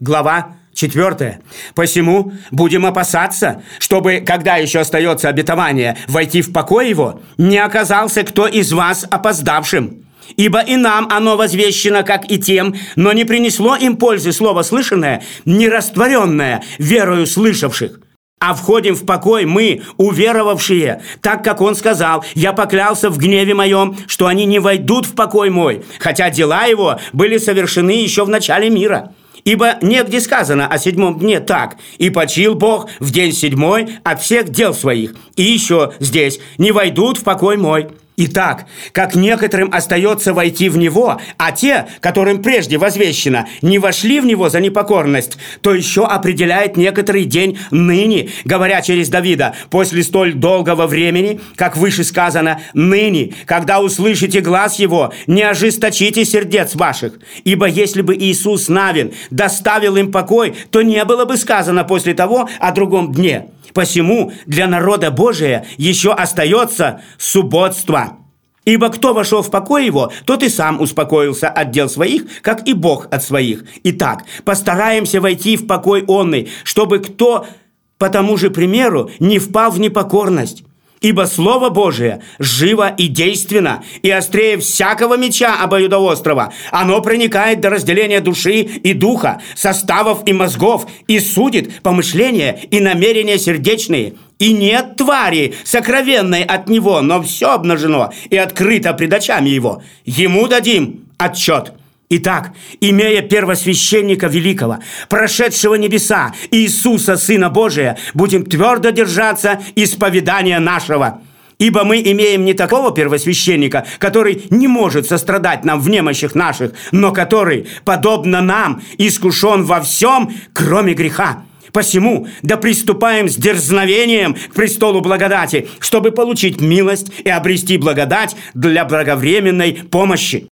Глава 4. «Посему будем опасаться, чтобы, когда еще остается обетование, войти в покой его, не оказался кто из вас опоздавшим. Ибо и нам оно возвещено, как и тем, но не принесло им пользы слово слышанное, не растворенное верою слышавших. А входим в покой мы, уверовавшие, так как он сказал: я поклялся в гневе моем, что они не войдут в покой мой, хотя дела его были совершены еще в начале мира. Ибо негде сказано о 7 дне так: и почил Бог в день 7 от всех дел своих. И еще здесь: не войдут в покой мой. Итак, как некоторым остается войти в него, а те, которым прежде возвещено, не вошли в него за непокорность, то еще определяет некоторый день ныне, говоря через Давида: после столь долгого времени, как выше сказано, ныне, когда услышите глас его, не ожесточите сердец ваших. Ибо если бы Иисус Навин доставил им покой, то не было бы сказано после того о другом дне. Посему для народа Божия еще остается субботство. Ибо кто вошел в покой его, тот и сам успокоился от дел своих, как и Бог от своих. Итак, постараемся войти в покой онный, чтобы кто по тому же примеру не впал в непокорность. Ибо Слово Божие живо и действенно, и острее всякого меча обоюдоострого. Оно проникает до разделения души и духа, составов и мозгов, и судит помышления и намерения сердечные. И нет твари, сокровенной от него, но все обнажено и открыто пред очами его. Ему дадим отчет. Итак, имея первосвященника великого, прошедшего небеса, Иисуса, Сына Божия, будем твердо держаться исповедания нашего. Ибо мы имеем не такого первосвященника, который не может сострадать нам в немощах наших, но который, подобно нам, искушен во всем, кроме греха. Посему да приступаем с дерзновением к престолу благодати, чтобы получить милость и обрести благодать для благовременной помощи».